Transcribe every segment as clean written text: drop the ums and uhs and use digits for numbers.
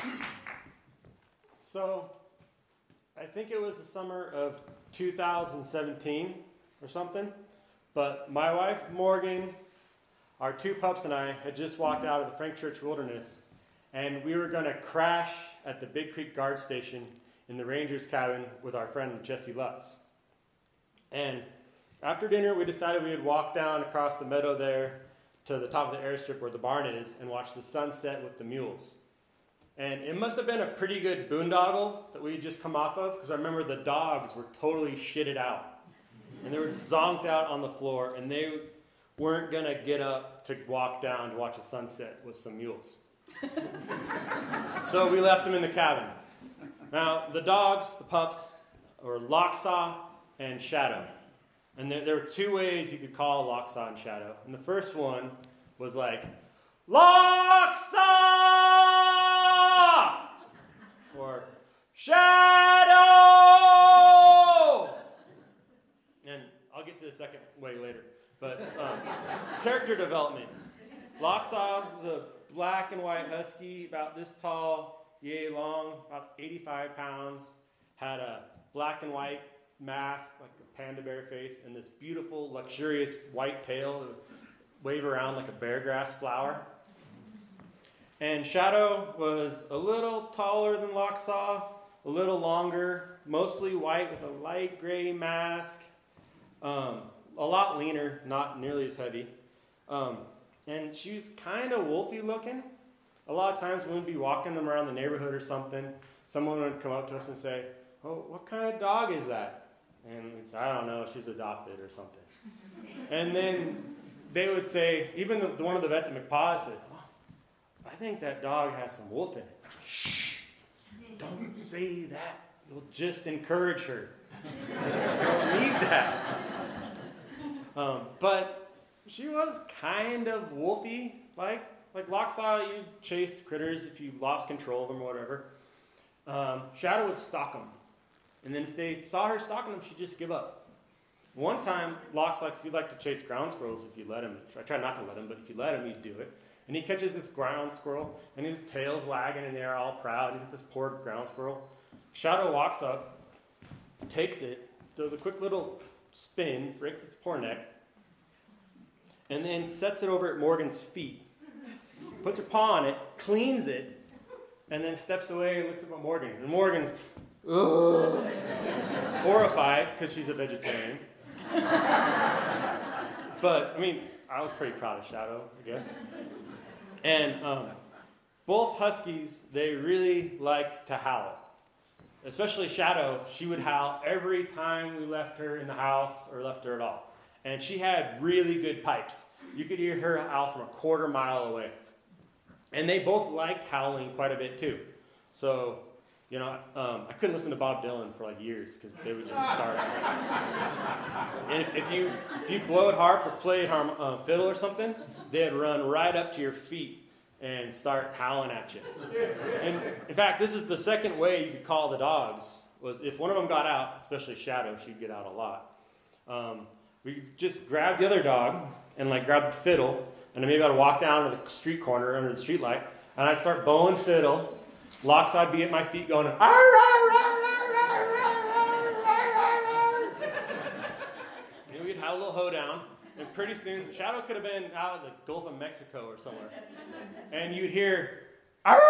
So, I think it was the summer of 2017 or something, but my wife, Morgan, our two pups and I had just walked out of the Frank Church Wilderness, and we were going to crash at the Big Creek Guard Station in the Ranger's cabin with our friend Jesse Lutz. And after dinner, we decided we would walk down across the meadow there to the top of the airstrip where the barn is and watch the sunset with the mules. And it must have been a pretty good boondoggle that we had just come off of, because I remember the dogs were totally shitted out. And they were zonked out on the floor, and they weren't going to get up to walk down to watch a sunset with some mules. So we left them in the cabin. Now, the dogs, the pups, were Locksaw and Shadow. And there were two ways you could call Locksaw and Shadow. And the first one was like, Locksaw! Or, Shadow! And I'll get to the second way later. But character development. Locksaw was a black and white husky, about this tall, yay long, about 85 pounds, had a black and white mask, like a panda bear face, and this beautiful, luxurious white tail that would wave around like a bear grass flower. And Shadow was a little taller than Locksaw, a little longer, mostly white with a light gray mask, a lot leaner, not nearly as heavy. And she was kind of wolfy looking. A lot of times when we'd be walking them around the neighborhood or something, someone would come up to us and say, "Oh, what kind of dog is that?" And we'd say, "I don't know, she's adopted or something." And then they would say, even one of the vets at McPaw said, "Oh, I think that dog has some wolf in it." Shh, don't say that. You'll just encourage her. You don't need that. But she was kind of wolfy, like Locksaw. You chase critters if you lost control of them or whatever. Shadow would stalk them. And then if they saw her stalking them, she'd just give up. One time, Locksaw, if you'd like to chase ground squirrels, if you let him, I try not to let him, but if you let him, he'd do it. And he catches this ground squirrel, and his tail's wagging in the air, all proud. He's got this poor ground squirrel. Shadow walks up, takes it, does a quick little spin, breaks its poor neck, and then sets it over at Morgan's feet, puts her paw on it, cleans it, and then steps away and looks up at Morgan. And Morgan's horrified because she's a vegetarian. But, I mean, I was pretty proud of Shadow, I guess. And both huskies, they really liked to howl. Especially Shadow, she would howl every time we left her in the house or left her at all. And she had really good pipes. You could hear her howl from a quarter mile away. And they both liked howling quite a bit too. So, I couldn't listen to Bob Dylan for like years because they would just start. And if you blowed harp or played fiddle or something, they'd run right up to your feet and start howling at you. And in fact, this is the second way you could call the dogs, was if one of them got out, especially Shadow, she'd get out a lot. We just grab the other dog and grab the fiddle, and then maybe I'd walk down to the street corner under the street light, and I'd start bowing fiddle. Locksaw would be at my feet going, "Arr, arr, arr, arr, arr, arr, arr." And we'd have a little hoedown, and pretty soon Shadow could have been out in the Gulf of Mexico or somewhere, and you'd hear, "Arr!"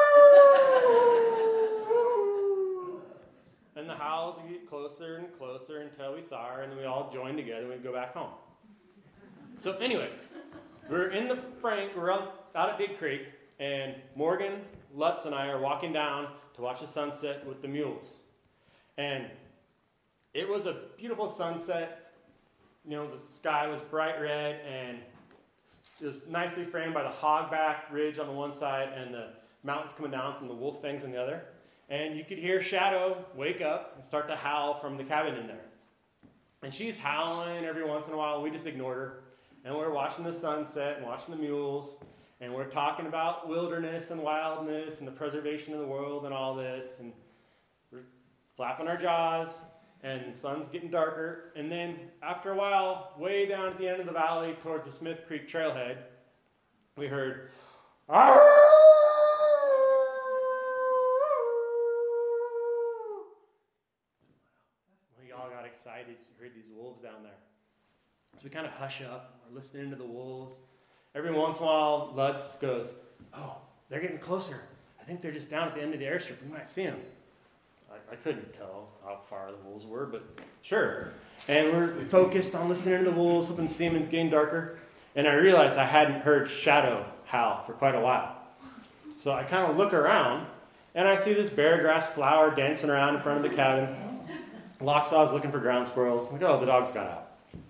And the howls would get closer and closer until we saw her, and then we all joined together and we'd go back home. So anyway, we're in the Frank, we're out at Big Creek, and Morgan, Lutz, and I are walking down to watch the sunset with the mules. And it was a beautiful sunset. The sky was bright red, and it was nicely framed by the Hogback Ridge on the one side and the mountains coming down from the Wolf Fangs on the other. And you could hear Shadow wake up and start to howl from the cabin in there. And she's howling every once in a while. We just ignored her. And we're watching the sunset and watching the mules. And we're talking about wilderness and wildness and the preservation of the world and all this. And we're flapping our jaws. And the sun's getting darker. And then after a while, way down at the end of the valley towards the Smith Creek trailhead, we heard, "Arr!" we kind of hush up. We're listening to the wolves. Every once in a while, Lutz goes, "Oh, they're getting closer. I think they're just down at the end of the airstrip. We might see them." I couldn't tell how far the wolves were, but sure. And we're focused on listening to the wolves, hoping to see them. It's getting darker. And I realized I hadn't heard Shadow howl for quite a while. So I kind of look around, and I see this bear grass flower dancing around in front of the cabin. Locksaw's looking for ground squirrels. I'm like, oh, the dogs got out.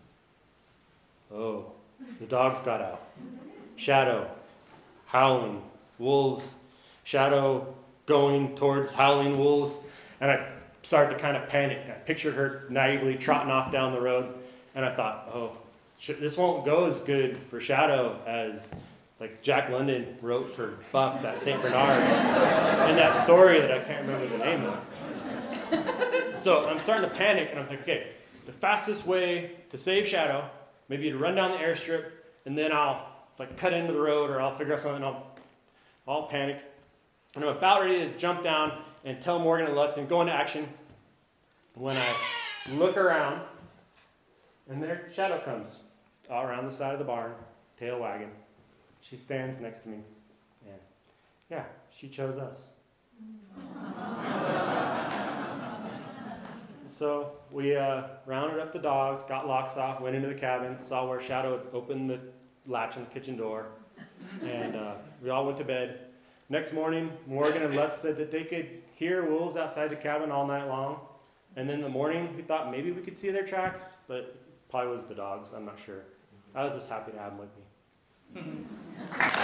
Oh, the dogs got out. Shadow, howling, wolves. Shadow going towards howling wolves. And I started to kind of panic. I pictured her naively trotting off down the road. And I thought, oh, this won't go as good for Shadow as like Jack London wrote for Buck, that St. Bernard, and that story that I can't remember the name of. So I'm starting to panic, and I'm like, okay, the fastest way to save Shadow, maybe to run down the airstrip, and then I'll like cut into the road, or I'll figure out something, and I'll panic. And I'm about ready to jump down and tell Morgan and Lutz and go into action when I look around, and there Shadow comes all around the side of the barn, tail wagging. She stands next to me, and yeah, she chose us. So we rounded up the dogs, got Locksaw, went into the cabin, saw where Shadow had opened the latch on the kitchen door, and we all went to bed. Next morning, Morgan and Lutz said that they could hear wolves outside the cabin all night long. And then in the morning, we thought maybe we could see their tracks, but probably was the dogs, I'm not sure. I was just happy to have them with me.